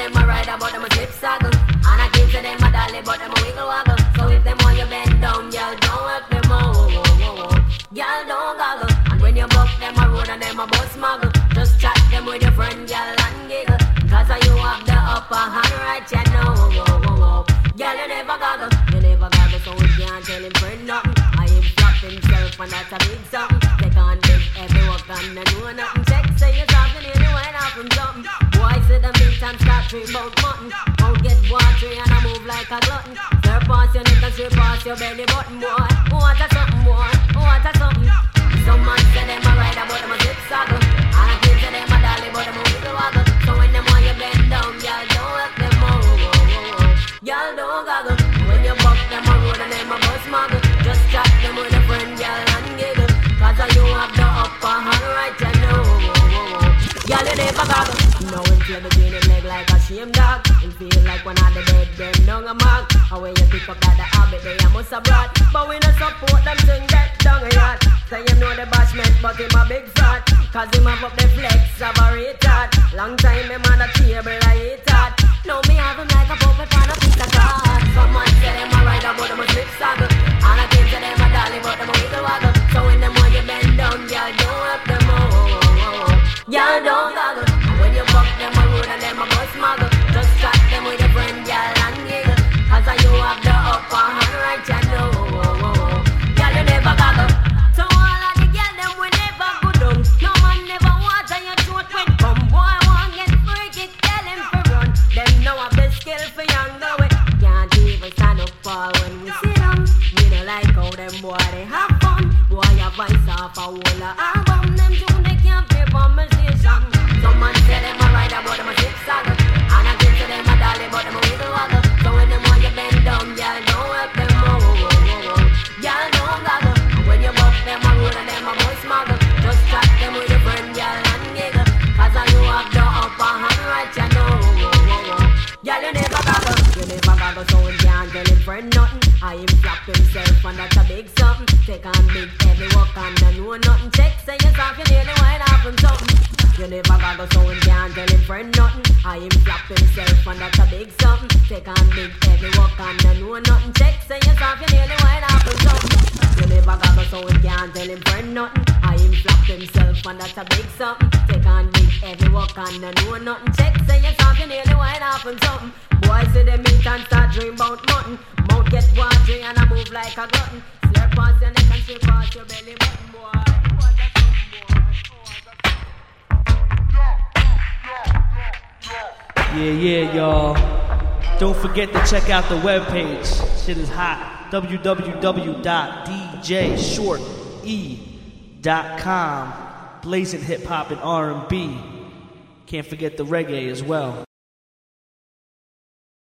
them a ride about them a slip saddle. And I keep to them a dolly but them a wiggle waggle. So if them want you bend down, y'all don't help them out. Y'all don't goggle. And when you buck them a road and them a bus smuggle, just chat them with your friend, y'all and giggle. Cause you have the upper hand right, you know. Y'all you never goggle, so we can't tell him friend nothing. I him flop himself and that's a big something. They can't big every work and they know nothing. Check, say you're talking anyway, now from something. Boy, say the meat and start dream about mutton. Don't get watery and I move like a glutton. Stir past your neck and straight past your belly button, boy. What a something, boy, what a something. Some man say them a ride about them a zip saddle. And I keep to them a dolly but them a wiggle waggle. So when them want you bend down, y'all don't help them out. Y'all don't goggle. When you buck them a road and them a bus muggle, just chat them with a friend, y'all and giggle. Cause you have the upper hand right, you know. Y'all you never goggle. Now him feel between him leg like a shame dog. Him feel like one of the dead them down a mark. And when you pick up that the habit they a must have brought. But we no support them thing get down a yacht. Say you know the bashment but him a big fat. Cause him have up the flex of a retard. Long time him on the table I hate that. Now me have him like a puppet on a piece of card. Some man say them a ride about them a slip saddle. And I came to them a dolly but them a wiggle waggle. So when them want you bend down, y'all don't help them out. Y'all don't goggle. When you buck them a road and them a bus muggle, just chat them with a friend, y'all and giggle. Cause you have the upper hand right, you know. Y'all you never goggle. So all of the girls them we never go down. No man never want on your throat when come. Boy want get freaky, tell him to run. Them know have the skill for young go it. Can't even stand up for when we see them. We don't like how them boy they have fun. Boy your voice off a whole album. Them tune they can't pay for my station. Some man say them a ride about them a zip saddle. And I give to them a dolly but them a wiggle waggle. So when them want you bend down, y'all don't help them out. Y'all don't goggle. When you buck them a road and them a bus smuggle, just chat them with your friend, y'all and giggle. Cause you have the upper hand right, you know. Y'all you never goggle. You never goggle so we can't tell him friend nothing. I him flap himself and that's a big something. Take on big heavy work and I know nothing. Check say yourself you nearly wide off from something. You never goggle so we can't tell him friend nothing. I him flap himself and that's a big something. Take on big heavy work and I know nothing. Check say yourself you nearly wide off from something. You never goggle so we can't tell him friend nothing. I him flap himself and that's a big something. Take on big heavy work and I know nothing. Check say yourself you nearly wide off from something. Boy see them meat and start dream about mutton. Mouth get watery and I move like a glutton. Slurp past your neck and straight past your belly button, boy. Yeah, y'all. Don't forget to check out the webpage. Shit is hot. www.djshorte.com. Blazing hip hop and R&B. Can't forget the reggae as well.